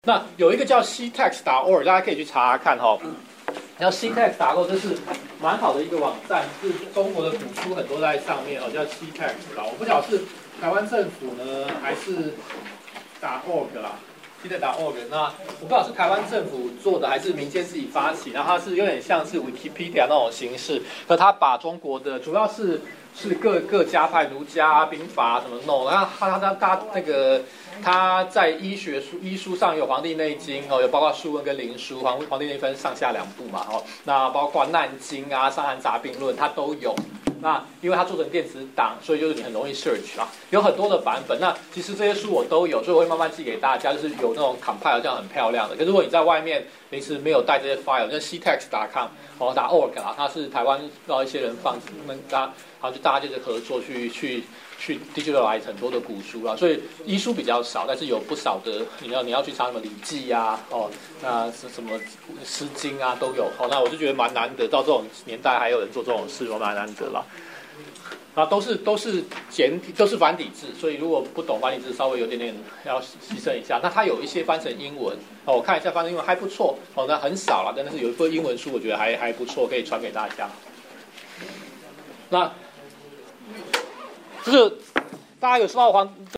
那有一个叫 ctext.org， 大家可以去查查看哈。然后 ctext.org 这是蛮好的一个网站，是中国的古书很多在上面哦，叫 ctext 啦。我不晓得是台湾政府呢还是.org 啦。ctext.org， 那我不知道是台湾政府做的还是民间自己发起，然后它是有点像是 Wikipedia 那种形式，可它把中国的主要是各家派儒家、兵法什么弄，然后他那个他在医书上有《黄帝内经》哦，有包括《素问》跟《灵书》，《黄帝内经》分上下两部嘛哦，那包括《难经》啊、《伤寒杂病论》它都有。那因为它做成电子档，所以就是你很容易 search 啦，有很多的版本。那其实这些书我都有，所以我会慢慢寄给大家，就是有那种 compile 这样很漂亮的。可是如果你在外面平时没有带这些 file， 那 ctext.com 哦.org 啦，它是台湾一些人放，就大家就是合作去 digitalize 很多的古书啦，所以医书比较少，但是有不少的你要去查什么《礼记》呀，哦，那是什么《诗经》啊都有，哦，那我就觉得蛮难得，到这种年代还有人做这种事，我蛮难得啦。那都是简体，都是繁体字，所以如果不懂繁体字，稍微有点要牺牲一下。那它有一些翻成英文，哦，我看一下翻成英文还不错，哦，那很少啦，但是有一份英文书我觉得还不错，可以传给大家。那就是大家有收到